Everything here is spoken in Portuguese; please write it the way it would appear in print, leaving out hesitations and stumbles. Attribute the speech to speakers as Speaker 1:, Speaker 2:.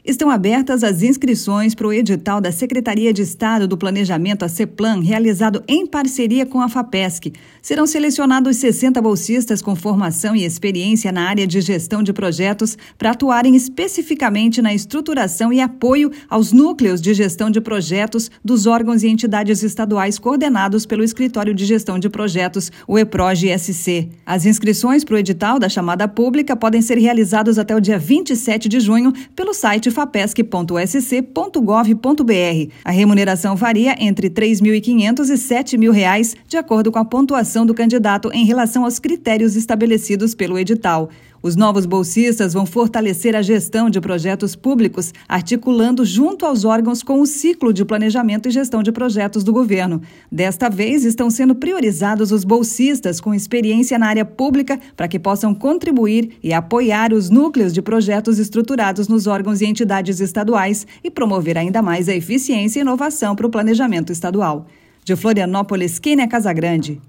Speaker 1: Estão abertas as inscrições para o edital da Secretaria de Estado do Planejamento, a CEPLAN, realizado em parceria com a FAPESC. Serão selecionados 60 bolsistas com formação e experiência na área de gestão de projetos para atuarem especificamente na estruturação e apoio aos núcleos de gestão de projetos dos órgãos e entidades estaduais coordenados pelo Escritório de Gestão de Projetos, o EPROGE-SC. As inscrições para o edital da chamada pública podem ser realizadas até o dia 27 de junho pelo site fapesc.sc.gov.br. A remuneração varia entre R$ 3.500 e R$ 7.000, de acordo com a pontuação do candidato em relação aos critérios estabelecidos pelo edital. Os novos bolsistas vão fortalecer a gestão de projetos públicos, articulando junto aos órgãos com o ciclo de planejamento e gestão de projetos do governo. Desta vez, estão sendo priorizados os bolsistas com experiência na área pública para que possam contribuir e apoiar os núcleos de projetos estruturados nos órgãos e entidades estaduais e promover ainda mais a eficiência e inovação para o planejamento estadual. De Florianópolis, Kênia Casagrande.